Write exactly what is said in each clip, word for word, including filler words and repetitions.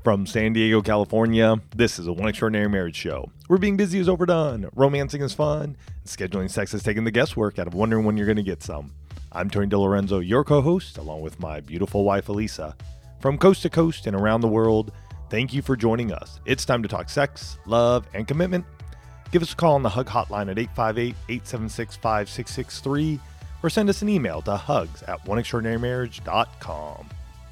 From San Diego, California, this is a One Extraordinary Marriage show. Where being busy is overdone, romancing is fun, and scheduling sex is taking the guesswork out of wondering when you're going to get some. I'm Tony DeLorenzo, your co-host, along with my beautiful wife, Elisa. From coast to coast and around the world, thank you for joining us. It's time to talk sex, love, and commitment. Give us a call on the Hug Hotline at eight five eight, eight seven six, five six six three or send us an email to hugs at one extraordinary marriage dot com.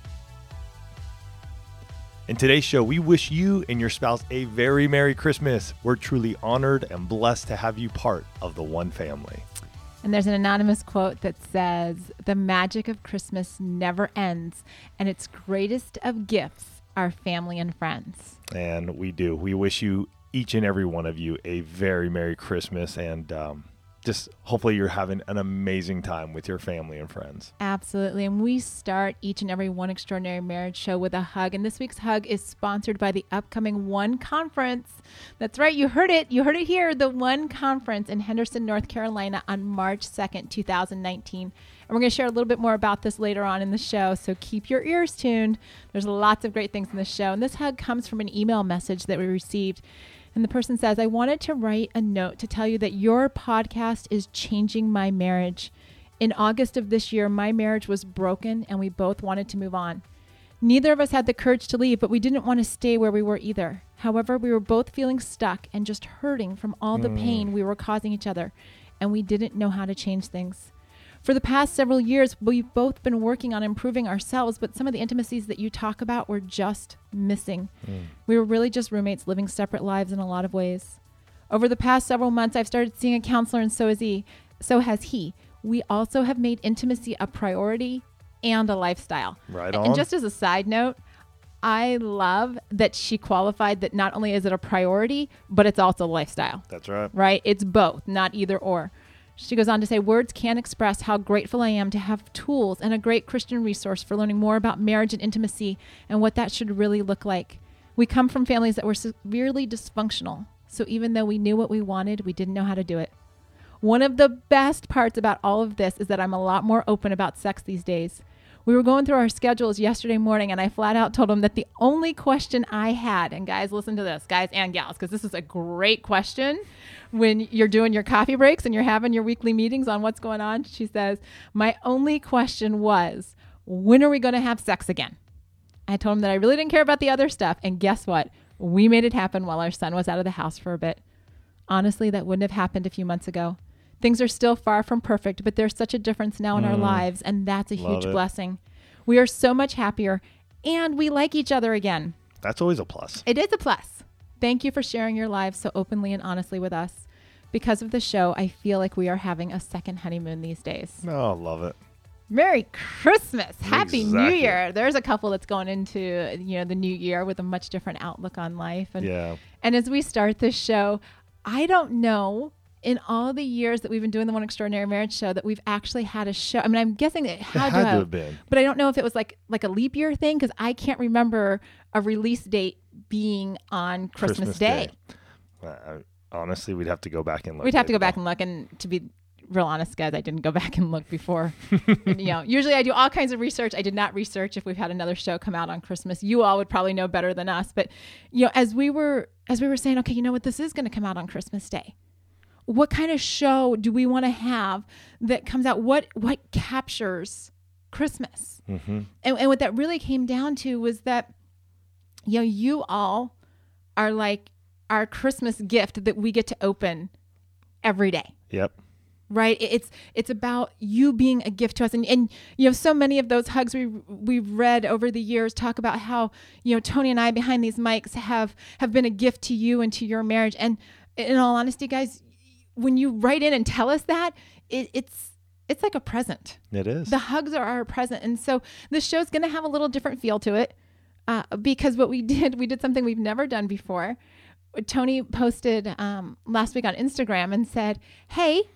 In today's show, we wish you and your spouse a very Merry Christmas. We're truly honored and blessed to have you part of the One family. And there's an anonymous quote that says, "The magic of Christmas never ends, and its greatest of gifts are family and friends." And we do. We wish you, each and every one of you, a very Merry Christmas, and um, just hopefully you're having an amazing time with your family and friends. Absolutely. And we start each and every One Extraordinary Marriage show with a hug. And this week's hug is sponsored by the upcoming One Conference. That's right. You heard it. You heard it here. The One Conference in Henderson, North Carolina on March second, two thousand nineteen. And we're going to share a little bit more about this later on in the show. So keep your ears tuned. There's lots of great things in the show. And this hug comes from an email message that we received. And the person says, "I wanted to write a note to tell you that your podcast is changing my marriage. In August of this year, my marriage was broken and we both wanted to move on. Neither of us had the courage to leave, but we didn't want to stay where we were either. However, we were both feeling stuck and just hurting from all the pain we were causing each other, and we didn't know how to change things. For the past several years, we've both been working on improving ourselves, but some of the intimacies that you talk about were just missing. Mm. We were really just roommates living separate lives in a lot of ways. Over the past several months, I've started seeing a counselor, and so has he. So has he. We also have made intimacy a priority and a lifestyle." Right on. And just as a side note, I love that she qualified that not only is it a priority, but it's also a lifestyle. That's right. Right? It's both, not either or. She goes on to say, "Words can't express how grateful I am to have tools and a great Christian resource for learning more about marriage and intimacy and what that should really look like. We come from families that were severely dysfunctional, so even though we knew what we wanted, we didn't know how to do it. One of the best parts about all of this is that I'm a lot more open about sex these days. We were going through our schedules yesterday morning, and I flat out told him that the only question I had," and guys, listen to this, guys and gals, because this is a great question when you're doing your coffee breaks and you're having your weekly meetings on what's going on. She says, "My only question was, when are we going to have sex again?" I told him that I really didn't care about the other stuff, and guess what? We made it happen while our son was out of the house for a bit. Honestly, that wouldn't have happened a few months ago. Things are still far from perfect, but there's such a difference now in mm. our lives, and that's a Love huge it. blessing. We are so much happier, and we like each other again." That's always a plus. It is a plus. Thank you for sharing your lives so openly and honestly with us. Because of the show, I feel like we are having a second honeymoon these days. Oh, love it. Merry Christmas. Happy exactly. New Year. There's a couple that's going into, you know, the new year with a much different outlook on life. And, yeah. and as we start this show, I don't know in all the years that we've been doing the One Extraordinary Marriage show that we've actually had a show. I mean, I'm guessing it had, it had to, have, to have been. But I don't know if it was like like a leap year thing, because I can't remember a release date being on Christmas, Christmas Day. Day. Uh, honestly, we'd have to go back and look. We'd have to go back and look. And to be real honest, guys, I didn't go back and look before. You know, usually I do all kinds of research. I did not research if we've had another show come out on Christmas. You all would probably know better than us. But, you know, as we were as we were saying, okay, you know what, this is going to come out on Christmas Day. What kind of show do we want to have that comes out? What what captures Christmas? Mm-hmm. And, and what that really came down to was that, you know, you all are like our Christmas gift that we get to open every day. Yep. Right? It's it's about you being a gift to us. And, and you know, so many of those hugs we, we've read over the years talk about how, you know, Tony and I behind these mics have, have been a gift to you and to your marriage. And in all honesty, guys, when you write in and tell us that, it, it's it's like a present. It is. The hugs are our present. And so this show's going to have a little different feel to it uh, because what we did, we did something we've never done before. Tony posted um, last week on Instagram and said, "Hey,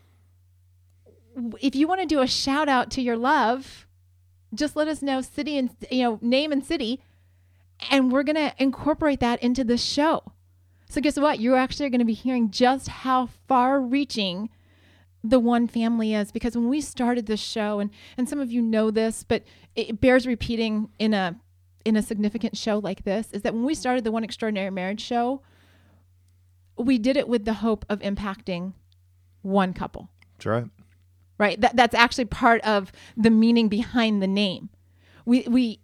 if you want to do a shout out to your love, just let us know city and, you know, name and city, and we're going to incorporate that into the show." So guess what? You're actually going to be hearing just how far reaching the One family is, because when we started this show, and, and some of you know this, but it bears repeating in a in a significant show like this is that when we started the One Extraordinary Marriage show, we did it with the hope of impacting one couple. That's right. Right. That, that's actually part of the meaning behind the name. We, we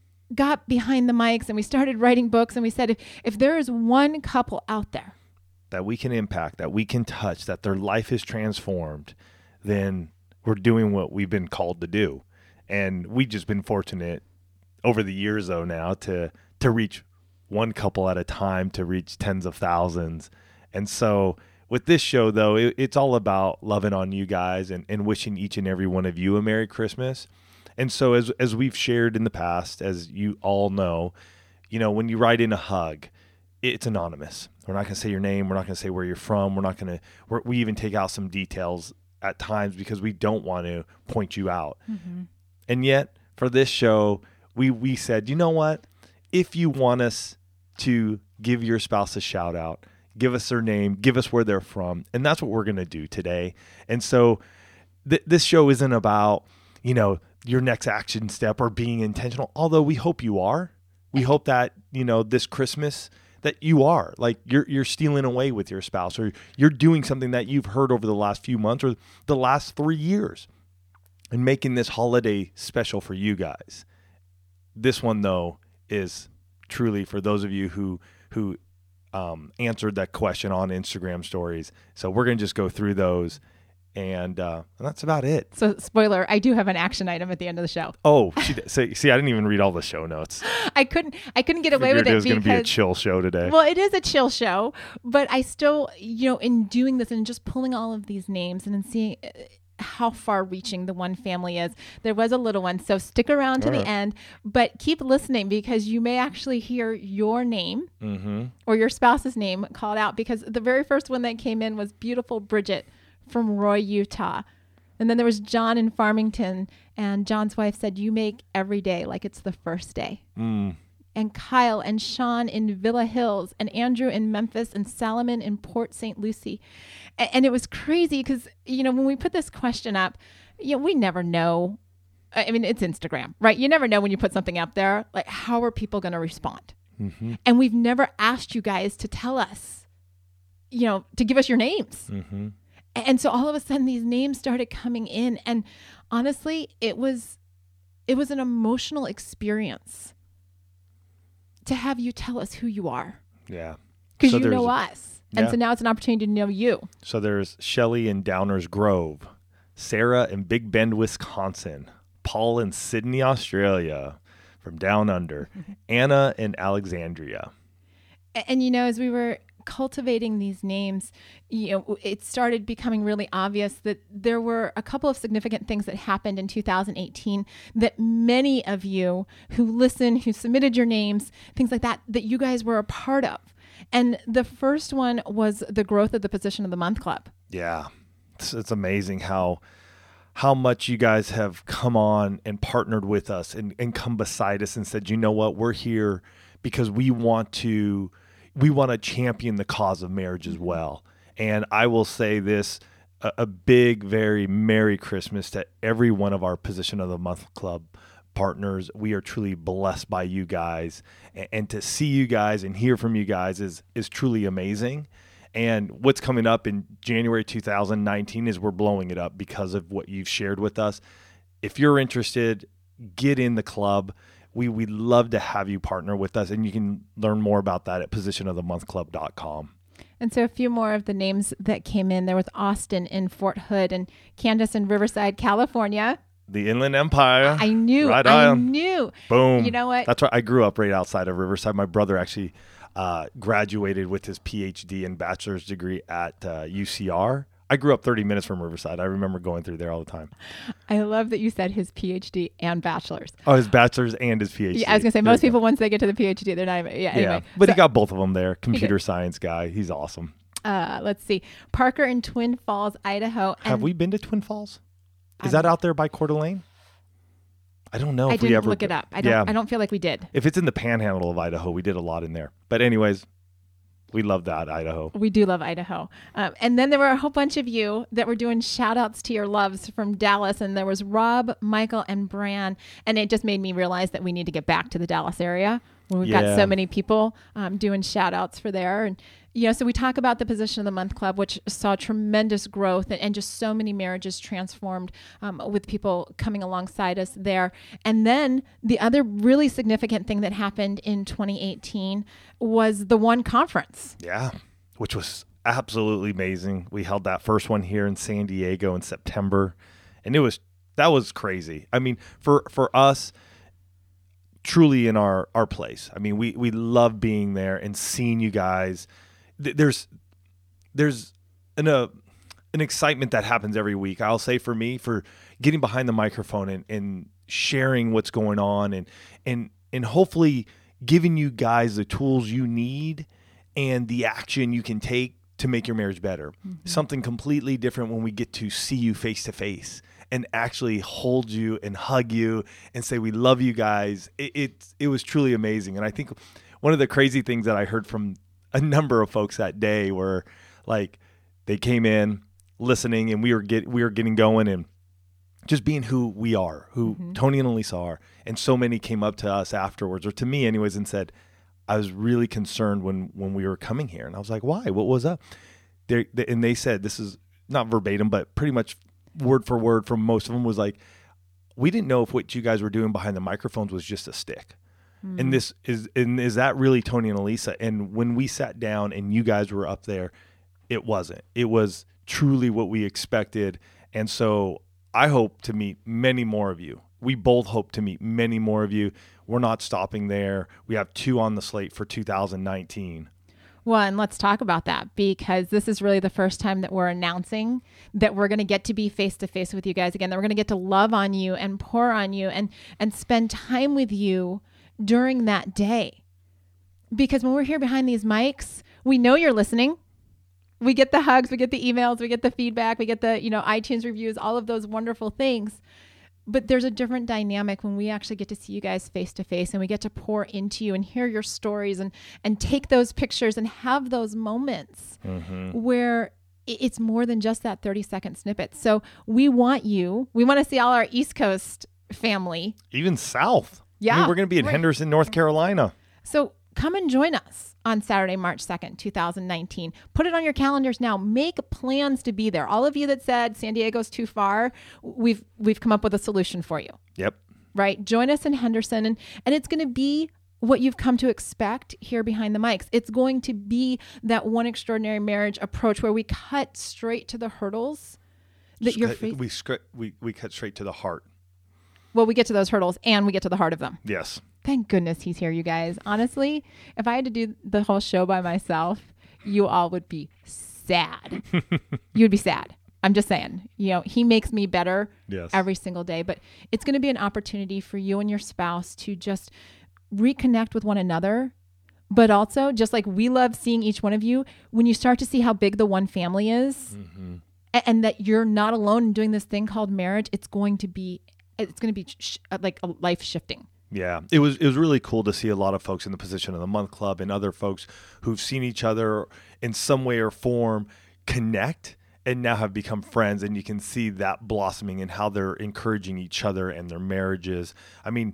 got behind the mics and we started writing books, and we said, if, if there is one couple out there that we can impact, that we can touch, that their life is transformed, then we're doing what we've been called to do. And we've just been fortunate over the years, though, now to to reach one couple at a time, to reach tens of thousands. And so with this show, though, it, it's all about loving on you guys and, and wishing each and every one of you a Merry Christmas. And so as as we've shared in the past, as you all know, you know, when you write in a hug, it's anonymous. We're not going to say your name. We're not going to say where you're from. We're not going to, we even take out some details at times because we don't want to point you out. Mm-hmm. And yet for this show, we, we said, you know what? If you want us to give your spouse a shout out, give us their name, give us where they're from. And that's what we're going to do today. And so th- this show isn't about, you know, your next action step or being intentional, although we hope you are. We hope that, you know, this Christmas that you are, like you're you're stealing away with your spouse, or you're doing something that you've heard over the last few months or the last three years and making this holiday special for you guys. This one, though, is truly for those of you who who um, answered that question on Instagram stories. So we're going to just go through those. And, uh, and that's about it. So, spoiler, I do have an action item at the end of the show. Oh, she, see, see, I didn't even read all the show notes. I couldn't, I couldn't get away with it. It was going to be a chill show today. Well, it is a chill show, but I still, you know, in doing this and just pulling all of these names and then seeing how far-reaching the one family is, there was a little one. So stick around to all the right. end, but keep listening because you may actually hear your name mm-hmm. or your spouse's name called out, because the very first one that came in was beautiful Bridget from Roy, Utah. And then there was John in Farmington, and John's wife said, you make every day like it's the first day. Mm. And Kyle and Sean in Villa Hills, and Andrew in Memphis, and Salomon in Port Saint Lucie. And, and it was crazy because, you know, when we put this question up, you know, we never know. I mean, it's Instagram, right? You never know when you put something up there, like, how are people going to respond? Mm-hmm. And we've never asked you guys to tell us, you know, to give us your names. Mm-hmm. And so all of a sudden these names started coming in, and honestly, it was, it was an emotional experience to have you tell us who you are. Yeah. Because so you know us. And yeah. so now it's an opportunity to know you. So there's Shelly in Downers Grove, Sarah in Big Bend, Wisconsin, Paul in Sydney, Australia, from down under, Anna in Alexandria. And, and you know, as we were cultivating these names, you know, it started becoming really obvious that there were a couple of significant things that happened in two thousand eighteen that many of you who listened, who submitted your names, things like that, that you guys were a part of. And the first one was the growth of the Position of the Month Club. Yeah. It's, it's amazing how how much you guys have come on and partnered with us and, and come beside us and said, you know what, we're here because we want to we want to champion the cause of marriage as well. And I will say this, a, a big, very Merry Christmas to every one of our Position of the Month Club partners. We are truly blessed by you guys, and, and to see you guys and hear from you guys is, is truly amazing. And what's coming up in January two thousand nineteen is we're blowing it up because of what you've shared with us. If you're interested, get in the club. We we'd love to have you partner with us, and you can learn more about that at position of the month club dot com. And so a few more of the names that came in. There was Austin in Fort Hood and Candace in Riverside, California. The Inland Empire. I knew. Right I on. knew. Boom. You know what? That's right. I grew up right outside of Riverside. My brother actually uh, graduated with his P H D and bachelor's degree at uh, U C R. I grew up thirty minutes from Riverside. I remember going through there all the time. I love that you said his P H D and bachelor's. Oh, his bachelor's and his P H D. Yeah, I was going to say, most people, once they get to the P H D, they're not even, yeah, anyway. Yeah, but so, he got both of them there. Computer science guy. He's awesome. Uh, let's see. Parker in Twin Falls, Idaho. Have we been to Twin Falls? Is that out there by Coeur d'Alene? I don't know I if we didn't ever look it up. I don't, yeah. I don't feel like we did. If it's in the panhandle of Idaho, we did a lot in there. But anyways. We love that, Idaho. We do love Idaho. Um, and then there were a whole bunch of you that were doing shout outs to your loves from Dallas. And there was Rob, Michael, and Bran. And it just made me realize that we need to get back to the Dallas area where we've Yeah. got so many people um, doing shout outs for there. And, you know, so we talk about the Position of the Month Club, which saw tremendous growth and, and just so many marriages transformed um, with people coming alongside us there. And then the other really significant thing that happened in twenty eighteen was the One Conference. Yeah, which was absolutely amazing. We held that first one here in San Diego in September, and it was that was crazy. I mean, for for us, truly in our our place. I mean, we we love being there and seeing you guys. Th- There's there's an uh, an excitement that happens every week. I'll say for me, for getting behind the microphone and, and sharing what's going on, and and and hopefully giving you guys the tools you need and the action you can take to make your marriage better. Mm-hmm. Something completely different when we get to see you face to face and actually hold you and hug you and say, we love you guys. It, it, it was truly amazing. And I think one of the crazy things that I heard from a number of folks that day were like, they came in listening and we were get, we were getting going and just being who we are, who mm-hmm. Tony and Elisa are. And so many came up to us afterwards, or to me anyways, and said, I was really concerned when, when we were coming here. And I was like, why? What was up? They, they, and they said, this is not verbatim, but pretty much word for word from most of them was like, we didn't know if what you guys were doing behind the microphones was just a stick. Mm. And this is, and is that really Tony and Elisa? And when we sat down and you guys were up there, it wasn't. It was truly what we expected. And so I hope to meet many more of you. We both hope to meet many more of you. We're not stopping there. We have two on the slate for two thousand nineteen. Well, and let's talk about that, because this is really the first time that we're announcing that we're going to get to be face-to-face with you guys again, that we're going to get to love on you and pour on you and, and spend time with you during that day. Because when we're here behind these mics, we know you're listening. We get the hugs, we get the emails, we get the feedback, we get the, you know, iTunes reviews, all of those wonderful things. But there's a different dynamic when we actually get to see you guys face to face and we get to pour into you and hear your stories and, and take those pictures and have those moments mm-hmm. where it's more than just that thirty second snippet. So we want you, we want to see all our East Coast family. Even South. Yeah. I mean, we're going to be in right. Henderson, North Carolina. So come and join us on Saturday, March second, two thousand nineteen. Put it on your calendars now. Make plans to be there. All of you that said San Diego's too far, we've we've come up with a solution for you. Yep. Right? Join us in Henderson, and, and it's going to be what you've come to expect here behind the mics. It's going to be that One Extraordinary Marriage approach where we cut straight to the hurdles that you're facing. We, we, we cut straight to the heart. Well, we get to those hurdles and we get to the heart of them. Yes. Thank goodness he's here, you guys. Honestly, if I had to do the whole show by myself, you all would be sad. You'd be sad. I'm just saying, you know, he makes me better yes. every single day, but it's going to be an opportunity for you and your spouse to just reconnect with one another. But also, just like we love seeing each one of you, when you start to see how big the one family is mm-hmm. and, and that you're not alone in doing this thing called marriage, it's going to be, it's going to be sh- like a life shifting. Yeah, it was it was really cool to see a lot of folks in the Position of the Month Club and other folks who've seen each other in some way or form connect and now have become friends. And you can see that blossoming and how they're encouraging each other and their marriages. I mean,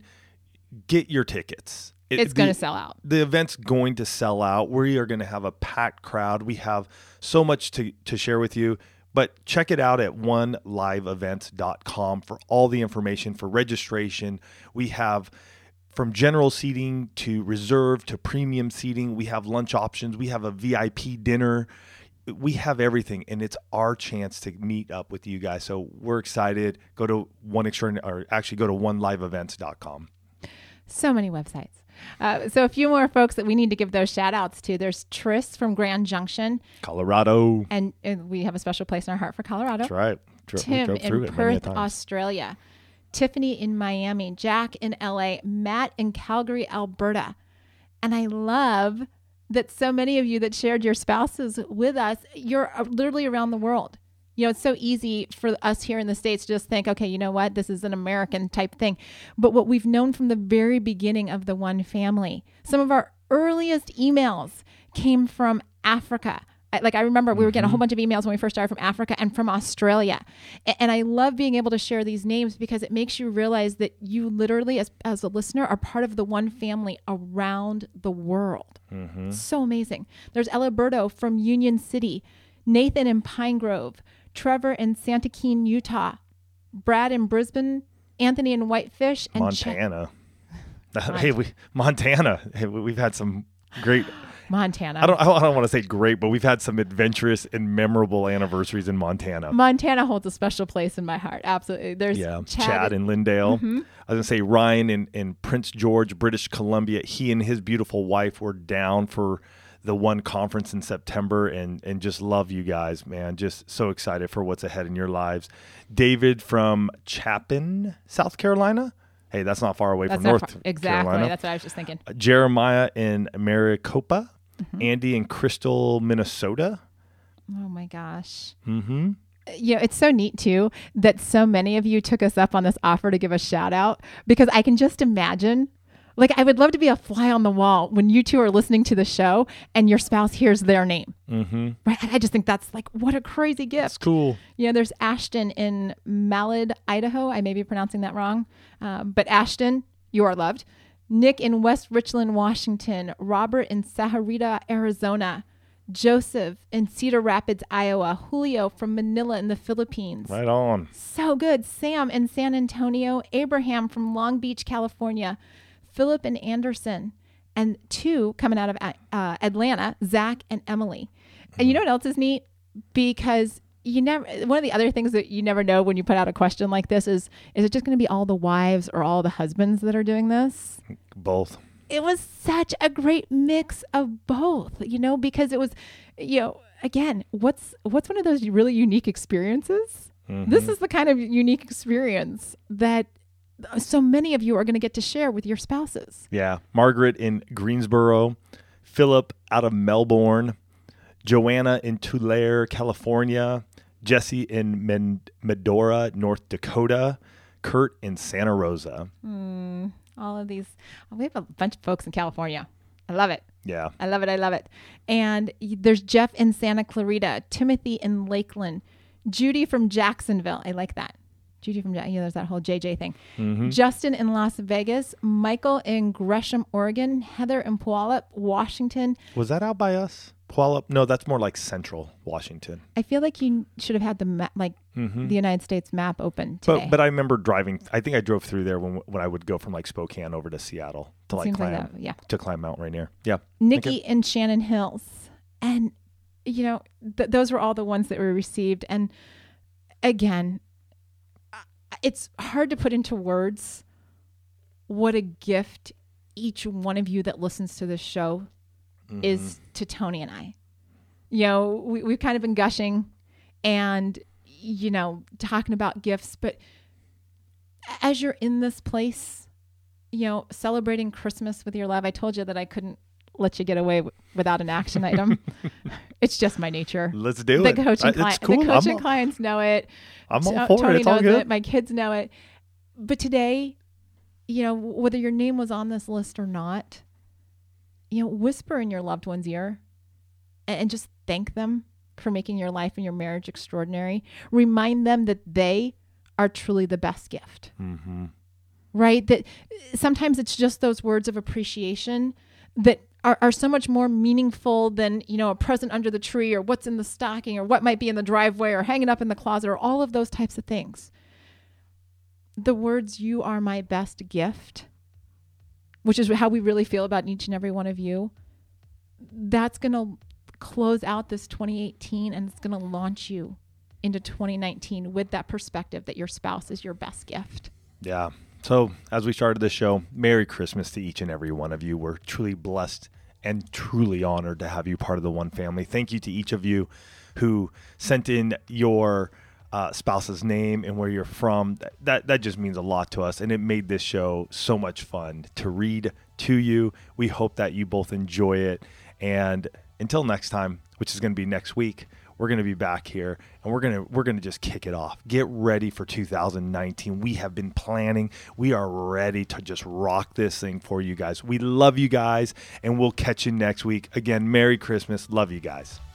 get your tickets. It, it's going to sell out. The event's going to sell out. We are going to have a packed crowd. We have so much to, to share with you. But check it out at one live events dot com for all the information for registration. We have from general seating to reserve to premium seating. We have lunch options. We have a V I P dinner. We have everything, and it's our chance to meet up with you guys. So we're excited. Go to one extraordinary, or actually go to one live events dot com. So many websites. Uh, so a few more folks that we need to give those shout outs to. There's Tris from Grand Junction, Colorado. And, and we have a special place in our heart for Colorado. That's right. Dro- Tim in Perth, Australia. Tiffany in Miami. Jack in L A. Matt in Calgary, Alberta. And I love that so many of you that shared your spouses with us, you're literally around the world. You know, it's so easy for us here in the States to just think, okay, you know what? This is an American type thing. But what we've known from the very beginning of the One Family, some of our earliest emails came from Africa. I, like I remember we were getting a whole bunch of emails when we first started from Africa and from Australia. And, and I love being able to share these names because it makes you realize that you literally, as, as a listener, are part of the one family around the world. Mm-hmm. So amazing. There's Eliberto from Union City, Nathan in Pine Grove, Trevor in Santa Keen, Utah, Brad in Brisbane, Anthony in Whitefish, and Montana. Ch- hey, we Montana. Hey, we've had some great... Montana. I don't. I don't want to say great, but we've had some adventurous and memorable anniversaries in Montana. Montana holds a special place in my heart. Absolutely. There's yeah, Chad, Chad in Lindale. Mm-hmm. I was gonna say Ryan in, in Prince George, British Columbia. He and his beautiful wife were down for the one conference in September, and and just love you guys, man. Just so excited for what's ahead in your lives. David from Chapin, South Carolina. Hey, that's not far away that's from North far, exactly. Carolina. That's what I was just thinking. Uh, Jeremiah in Maricopa. Mm-hmm. Andy in Crystal, Minnesota. Oh my gosh. Mm-hmm. Yeah, it's so neat too that so many of you took us up on this offer to give a shout out, because I can just imagine, like, I would love to be a fly on the wall when you two are listening to the show and your spouse hears their name. Mm-hmm. Right? I just think that's like, what a crazy gift. It's cool. Yeah, there's Ashton in Malad, Idaho. I may be pronouncing that wrong. Um, but Ashton, you are loved. Nick in West Richland, Washington. Robert in Sahuarita, Arizona. Joseph in Cedar Rapids, Iowa. Julio from Manila in the Philippines. Right on. So good. Sam in San Antonio. Abraham from Long Beach, California. Philip and Anderson. And two coming out of uh, Atlanta, Zach and Emily. And you know what else is neat? Because you never, one of the other things that you never know when you put out a question like this is, is it just going to be all the wives or all the husbands that are doing this? Both. It was such a great mix of both, you know, because it was, you know, again, what's, what's one of those really unique experiences? Mm-hmm. This is the kind of unique experience that so many of you are going to get to share with your spouses. Yeah. Margaret in Greensboro, Philip out of Melbourne, Joanna in Tulare, California, Jesse in Men- Medora, North Dakota, Kurt in Santa Rosa. Mm, all of these. We have a bunch of folks in California. I love it. Yeah. I love it. I love it. And there's Jeff in Santa Clarita, Timothy in Lakeland, Judy from Jacksonville. I like that. Judy from, you know, there's that whole J J thing. Mm-hmm. Justin in Las Vegas, Michael in Gresham, Oregon, Heather in Puyallup, Washington. Was that out by us? Puyallup? No, that's more like Central Washington. I feel like you should have had the map, like mm-hmm. the United States map open today. But but I remember driving. I think I drove through there when when I would go from like Spokane over to Seattle to like Seems climb like that, yeah. to climb Mount Rainier. Yeah. Nikki in Shannon Hills, and you know th- those were all the ones that were received. And again, it's hard to put into words what a gift each one of you that listens to this show mm-hmm. is to Tony and I. You know, we, we've kind of been gushing and, you know, talking about gifts, but as you're in this place, you know, celebrating Christmas with your love, I told you that I couldn't let you get away w- without an action item. It's just my nature. Let's do the it. Coaching uh, cli- cool. The coaching all, clients know it. I'm all T- for Tony it. It's all knows good. it. My kids know it. But today, you know, whether your name was on this list or not, you know, whisper in your loved one's ear and, and just thank them for making your life and your marriage extraordinary. Remind them that they are truly the best gift. Mm-hmm. Right? That sometimes it's just those words of appreciation that are, are so much more meaningful than, you know, a present under the tree or what's in the stocking or what might be in the driveway or hanging up in the closet or all of those types of things. The words, "you are my best gift," which is how we really feel about each and every one of you, that's going to close out this twenty eighteen and it's going to launch you into twenty nineteen with that perspective that your spouse is your best gift. Yeah. So as we started the show, Merry Christmas to each and every one of you. We're truly blessed and truly honored to have you part of the One Family. Thank you to each of you who sent in your uh, spouse's name and where you're from. That that just means a lot to us, and it made this show so much fun to read to you. We hope that you both enjoy it. And until next time, which is going to be next week, we're going to be back here and we're going to we're going to just kick it off. Get ready for two thousand nineteen. We have been planning. We are ready to just rock this thing for you guys. We love you guys, and we'll catch you next week. Again, Merry Christmas. Love you guys.